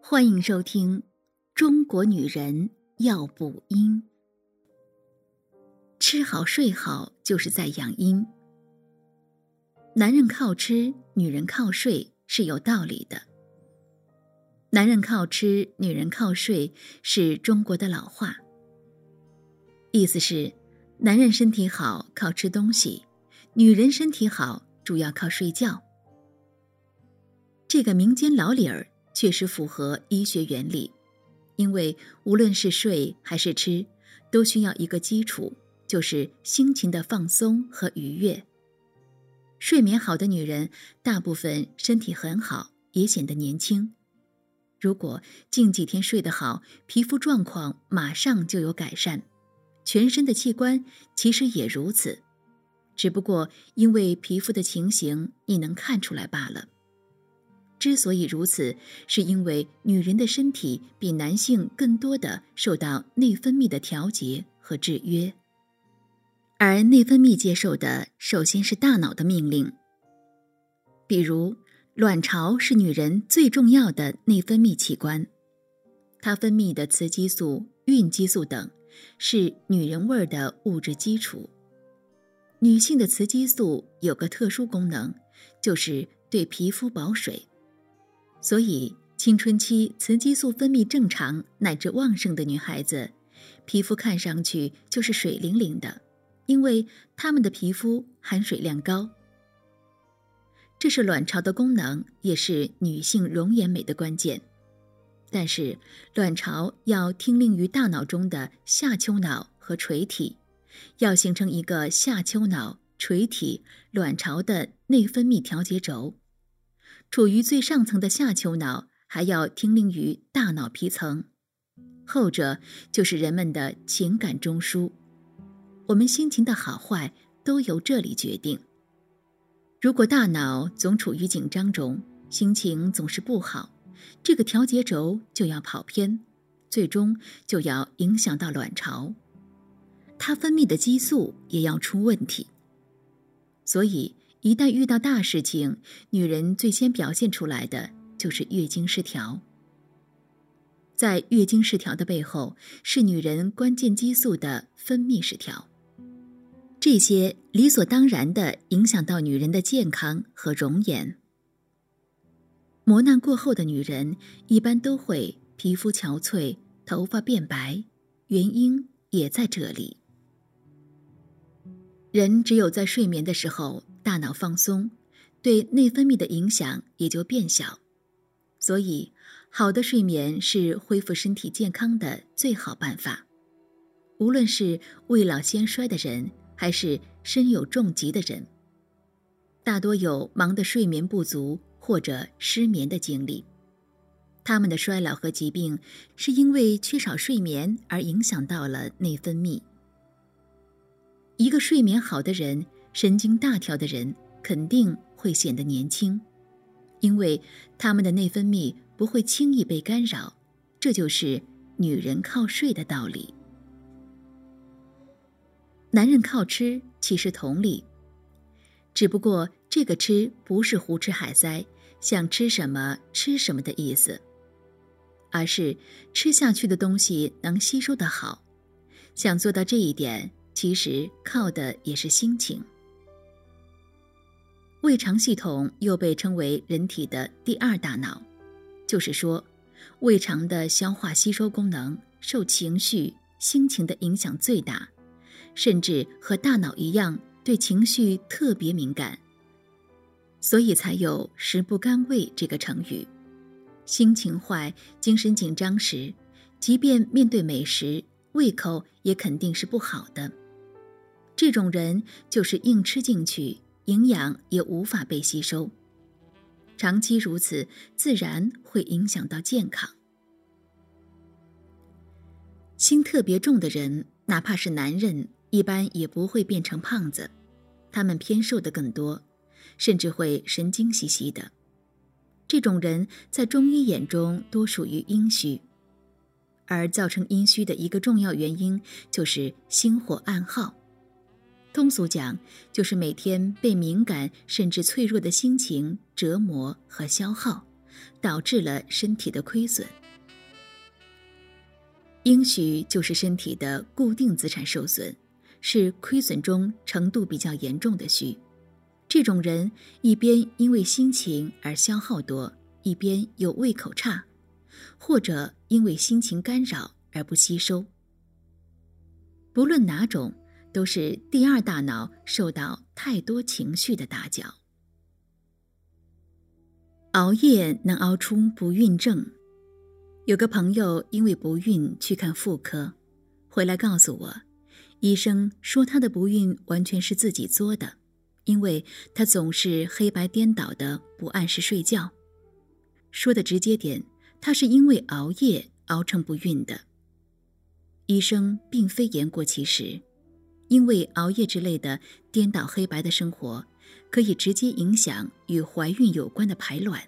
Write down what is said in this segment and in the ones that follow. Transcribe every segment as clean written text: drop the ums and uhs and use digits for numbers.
欢迎收听《中国女人要补阴》。吃好睡好就是在养阴。男人靠吃，女人靠睡是有道理的。男人靠吃，女人靠睡是中国的老话，意思是男人身体好靠吃东西，女人身体好主要靠睡觉。这个民间老理儿确实符合医学原理，因为无论是睡还是吃，都需要一个基础，就是心情的放松和愉悦。睡眠好的女人，大部分身体很好，也显得年轻。如果近几天睡得好，皮肤状况马上就有改善，全身的器官其实也如此，只不过因为皮肤的情形你能看出来罢了。之所以如此，是因为女人的身体比男性更多的受到内分泌的调节和制约，而内分泌接受的首先是大脑的命令。比如卵巢是女人最重要的内分泌器官，它分泌的雌激素、孕激素等是女人味儿的物质基础。女性的雌激素有个特殊功能，就是对皮肤保水。所以青春期雌激素分泌正常乃至旺盛的女孩子，皮肤看上去就是水灵灵的，因为她们的皮肤含水量高。这是卵巢的功能，也是女性容颜美的关键。但是卵巢要听令于大脑中的下丘脑和垂体，要形成一个下丘脑、垂体、卵巢的内分泌调节轴。处于最上层的下丘脑还要听令于大脑皮层，后者就是人们的情感中枢。我们心情的好坏都由这里决定。如果大脑总处于紧张中，心情总是不好，这个调节轴就要跑偏，最终就要影响到卵巢，它分泌的激素也要出问题。所以一旦遇到大事情，女人最先表现出来的就是月经失调。在月经失调的背后，是女人关键激素的分泌失调。这些理所当然地影响到女人的健康和容颜。磨难过后的女人一般都会皮肤憔悴，头发变白，原因也在这里。人只有在睡眠的时候，大脑放松，对内分泌的影响也就变小。所以，好的睡眠是恢复身体健康的最好办法。无论是未老先衰的人，还是身有重疾的人，大多有忙得睡眠不足或者失眠的经历。他们的衰老和疾病是因为缺少睡眠而影响到了内分泌。一个睡眠好的人，神经大条的人肯定会显得年轻，因为他们的内分泌不会轻易被干扰，这就是女人靠睡的道理。男人靠吃其实同理，只不过这个吃不是胡吃海塞，想吃什么吃什么的意思，而是吃下去的东西能吸收得好。想做到这一点，其实靠的也是心情。胃肠系统又被称为人体的第二大脑，就是说，胃肠的消化吸收功能受情绪、心情的影响最大，甚至和大脑一样对情绪特别敏感，所以才有食不甘味这个成语。心情坏、精神紧张时，即便面对美食，胃口也肯定是不好的。这种人就是硬吃进去，营养也无法被吸收，长期如此，自然会影响到健康。心特别重的人，哪怕是男人，一般也不会变成胖子，他们偏瘦的更多，甚至会神经兮兮的。这种人在中医眼中多属于阴虚，而造成阴虚的一个重要原因就是心火暗耗。通俗讲，就是每天被敏感甚至脆弱的心情折磨和消耗， 导致了身体的亏损。阴虚就是身体的固定资产受损，是亏损中程度比较严重的虚。这种人一边因为心情而消耗多，一边又胃口差，或者因为心情干扰而不吸收。不论哪种，都是第二大脑受到太多情绪的打搅。熬夜能熬出不孕症。有个朋友因为不孕去看妇科，回来告诉我，医生说他的不孕完全是自己作的，因为他总是黑白颠倒的不按时睡觉。说的直接点，他是因为熬夜熬成不孕的。医生并非言过其实，因为熬夜之类的颠倒黑白的生活，可以直接影响与怀孕有关的排卵。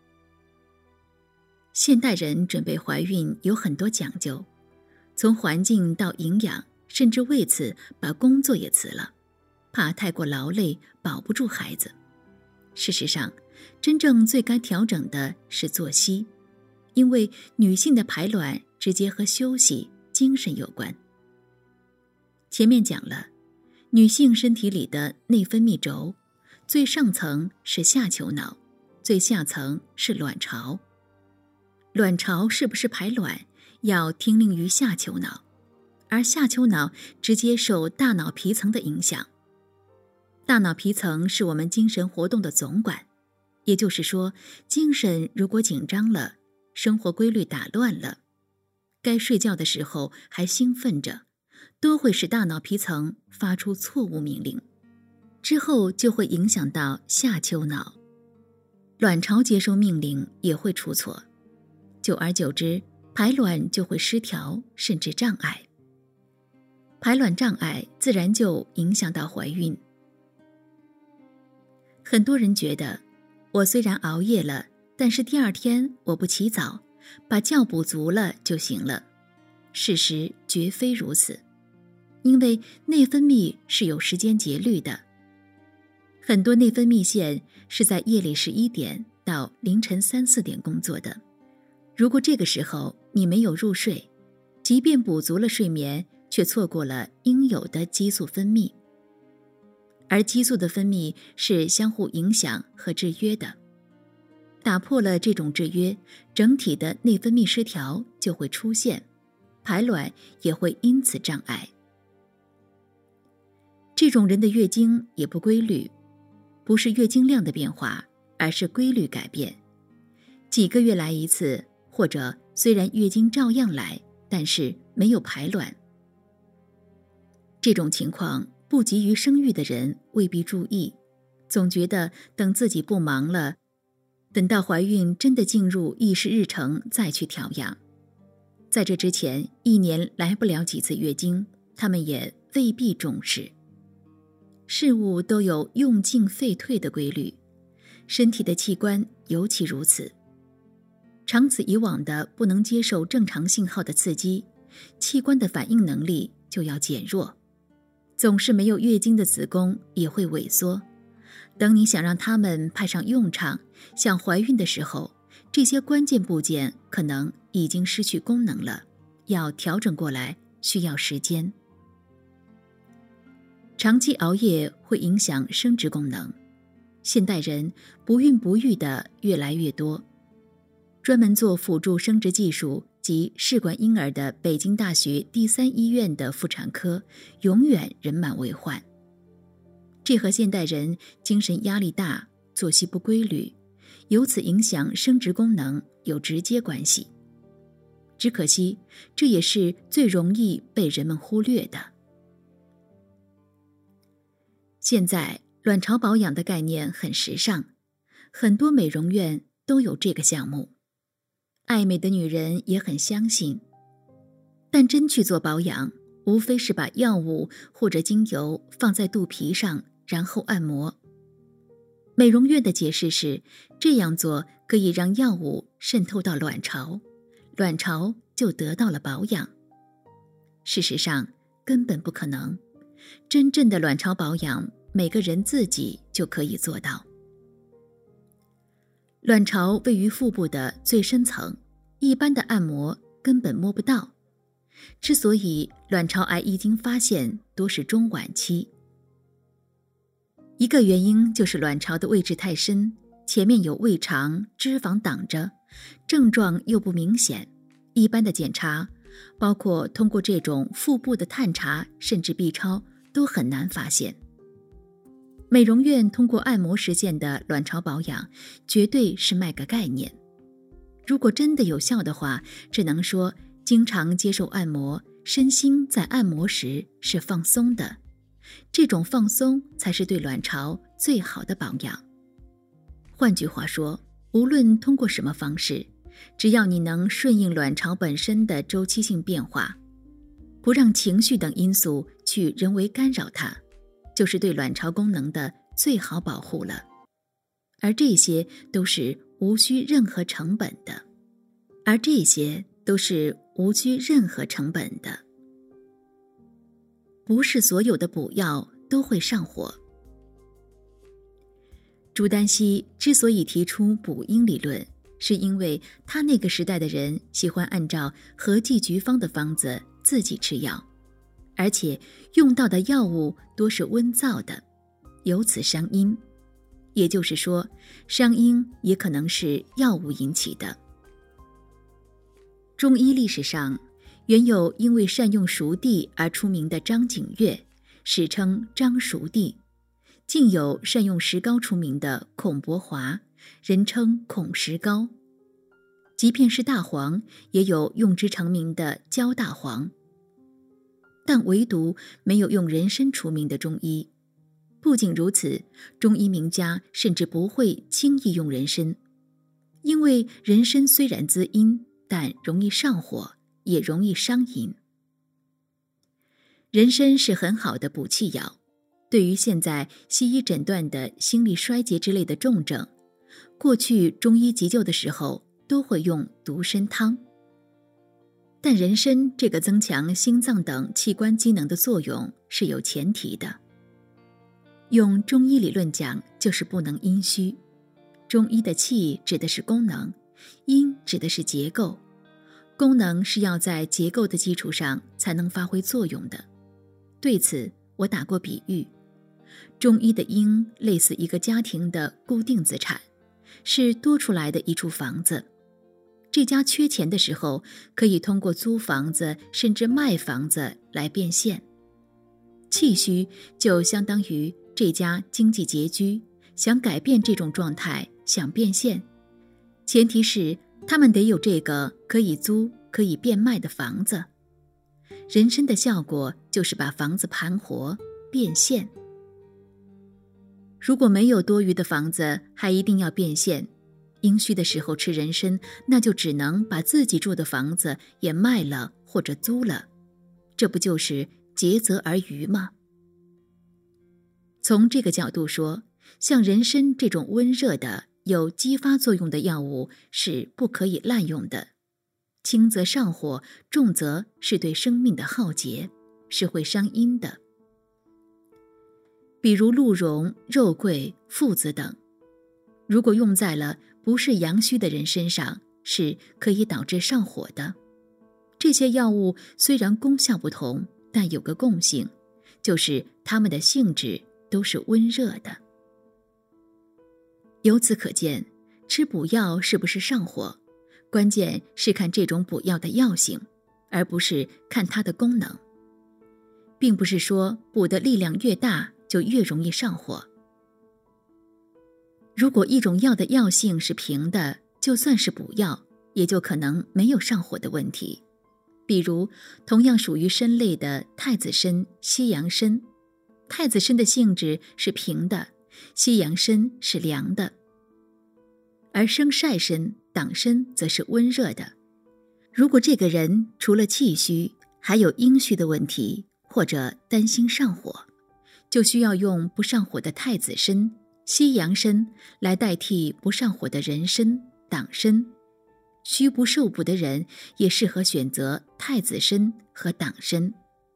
现代人准备怀孕有很多讲究，从环境到营养，甚至为此把工作也辞了，怕太过劳累保不住孩子。事实上，真正最该调整的是作息，因为女性的排卵直接和休息、精神有关。前面讲了，女性身体里的内分泌轴，最上层是下丘脑，最下层是卵巢。卵巢是不是排卵，要听令于下丘脑，而下丘脑直接受大脑皮层的影响。大脑皮层是我们精神活动的总管，也就是说，精神如果紧张了，生活规律打乱了，该睡觉的时候还兴奋着，都会使大脑皮层发出错误命令，之后就会影响到下丘脑，卵巢接收命令也会出错，久而久之，排卵就会失调，甚至障碍。排卵障碍自然就影响到怀孕。很多人觉得，我虽然熬夜了，但是第二天我不起早，把觉补足了就行了。事实绝非如此，因为内分泌是有时间节律的。很多内分泌腺是在夜里11点到凌晨3、4点工作的。如果这个时候你没有入睡，即便补足了睡眠，却错过了应有的激素分泌。而激素的分泌是相互影响和制约的，打破了这种制约，整体的内分泌失调就会出现，排卵也会因此障碍。这种人的月经也不规律，不是月经量的变化，而是规律改变，几个月来一次，或者虽然月经照样来，但是没有排卵。这种情况不急于生育的人未必注意，总觉得等自己不忙了，等到怀孕真的进入议事日程再去调养。在这之前，1年来不了几次月经，他们也未必重视。事物都有用进废退的规律，身体的器官尤其如此。长此以往的不能接受正常信号的刺激，器官的反应能力就要减弱，总是没有月经的子宫也会萎缩。等你想让它们派上用场，想怀孕的时候，这些关键部件可能已经失去功能了，要调整过来需要时间。长期熬夜会影响生殖功能，现代人不孕不育的越来越多。专门做辅助生殖技术及试管婴儿的北京大学第3医院的妇产科永远人满为患。这和现代人精神压力大、作息不规律，由此影响生殖功能有直接关系。只可惜，这也是最容易被人们忽略的。现在卵巢保养的概念很时尚，很多美容院都有这个项目，爱美的女人也很相信。但真去做保养，无非是把药物或者精油放在肚皮上，然后按摩。美容院的解释是，这样做可以让药物渗透到卵巢，卵巢就得到了保养。事实上，根本不可能。真正的卵巢保养，每个人自己就可以做到。 卵巢位于腹部的最深层，一般的按摩根本摸不到。之所以卵巢癌一经发现多是中晚期，一个原因就是卵巢的位置太深，前面有胃肠、脂肪挡着，症状又不明显，一般的检查，包括通过这种腹部的探查甚至 B 超都很难发现。美容院通过按摩实现的卵巢保养绝对是卖个概念，如果真的有效的话，只能说经常接受按摩，身心在按摩时是放松的，这种放松才是对卵巢最好的保养。换句话说，无论通过什么方式，只要你能顺应卵巢本身的周期性变化，不让情绪等因素去人为干扰它，就是对卵巢功能的最好保护了。而这些都是无需任何成本的。不是所有的补药都会上火。朱丹溪之所以提出补阴理论，是因为他那个时代的人喜欢按照合剂局方的方子自己吃药，而且用到的药物多是温燥的，由此伤阴。也就是说，伤阴也可能是药物引起的。中医历史上原有因为善用熟地而出名的张景岳，史称张熟地；竟有善用石膏出名的孔伯华，人称孔石膏。即便是大黄，也有用之成名的焦大黄。但唯独没有用人参出名的中医。不仅如此，中医名家甚至不会轻易用人参，因为人参虽然滋阴，但容易上火，也容易伤阴。人参是很好的补气药，对于现在西医诊断的心力衰竭之类的重症，过去中医急救的时候都会用独参汤。但人参这个增强心脏等器官机能的作用是有前提的。用中医理论讲，就是不能阴虚。中医的气指的是功能，阴指的是结构。功能是要在结构的基础上才能发挥作用的。对此，我打过比喻，中医的阴类似一个家庭的固定资产，是多出来的一处房子。这家缺钱的时候，可以通过租房子甚至卖房子来变现。气虚就相当于这家经济拮据，想改变这种状态，想变现，前提是他们得有这个可以租可以变卖的房子。人参的效果就是把房子盘活变现。如果没有多余的房子，还一定要变现，阴虚的时候吃人参，那就只能把自己住的房子也卖了或者租了，这不就是竭泽而渔吗？从这个角度说，像人参这种温热的有激发作用的药物是不可以滥用的，轻则上火，重则是对生命的浩劫，是会伤阴的。比如鹿茸、肉桂、附子等，如果用在了不是阳虚的人身上，是可以导致上火的。这些药物虽然功效不同，但有个共性，就是它们的性质都是温热的。由此可见，吃补药是不是上火，关键是看这种补药的药性，而不是看它的功能。并不是说补的力量越大就越容易上火。如果一种药的药性是平的，就算是补药，也就可能没有上火的问题。比如同样属于参类的太子参、西洋参，太子参的性质是平的，西洋参是凉的，而生晒参、党参则是温热的。如果这个人除了气虚，还有阴虚的问题，或者担心上火，就需要用不上火的太子参、西洋参来代替不上火的人参、党参。虚不受补的人也适合选择太子参和党参。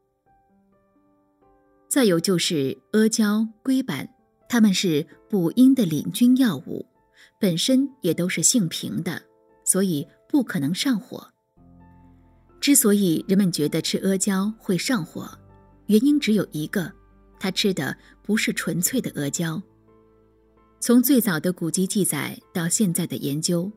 再有就是阿胶、龟板，它们是补阴的领军药物， 本身也都是性平的，所以不可能上火。之所以人们觉得吃阿胶会上火，原因只有一个，它吃的不是纯粹的阿胶。从最早的古籍记载到现在的研究，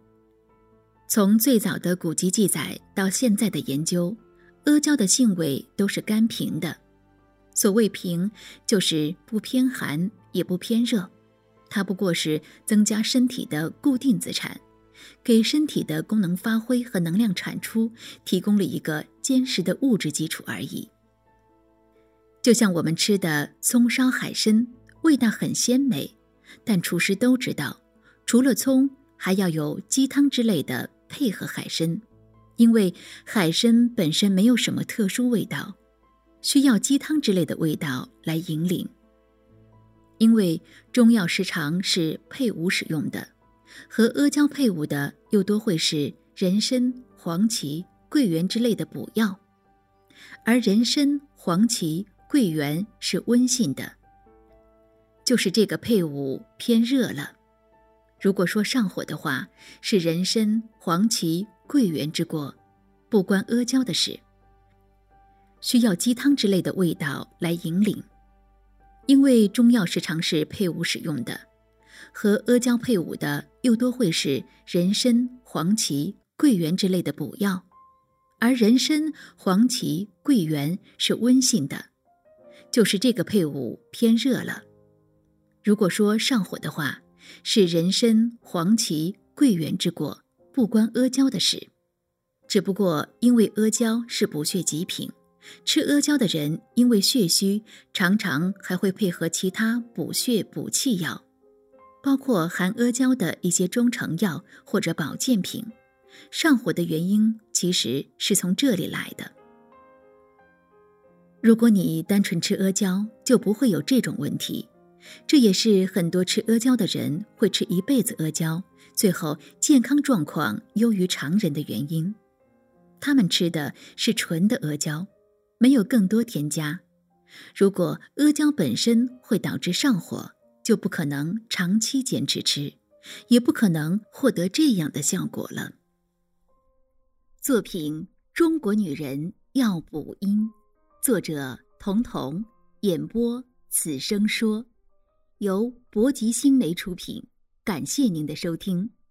阿胶的性味都是甘平的。所谓平，就是不偏寒也不偏热，它不过是增加身体的固定资产，给身体的功能发挥和能量产出提供了一个坚实的物质基础而已。就像我们吃的葱烧海参，味道很鲜美，但厨师都知道，除了葱，还要有鸡汤之类的配合海参，因为海参本身没有什么特殊味道，需要鸡汤之类的味道来引领。因为中药时常是配伍使用的，和阿胶配伍的又多会是人参、黄芪、桂圆之类的补药，而人参、黄芪、桂圆是温性的，就是这个配伍偏热了。如果说上火的话，是人参、黄芪、桂圆之过，不关阿胶的事，需要鸡汤之类的味道来引领。因为中药时常是配伍使用的，和阿胶配伍的又多会是人参、黄芪、桂圆之类的补药，而人参、黄芪、桂圆是温性的，就是这个配伍偏热了。如果说上火的话，是人参、黄芪、桂圆之过，不关阿胶的事。只不过因为阿胶是补血极品，吃阿胶的人因为血虚，常常还会配合其他补血补气药，包括含阿胶的一些中成药或者保健品。上火的原因其实是从这里来的。如果你单纯吃阿胶，就不会有这种问题。这也是很多吃阿胶的人会吃一辈子阿胶，最后健康状况优于常人的原因。他们吃的是纯的阿胶，没有更多添加。如果阿胶本身会导致上火，就不可能长期坚持吃，也不可能获得这样的效果了。作品《中国女人要补阴》，作者童童，演播此生说，由博吉新媒出品，感谢您的收听。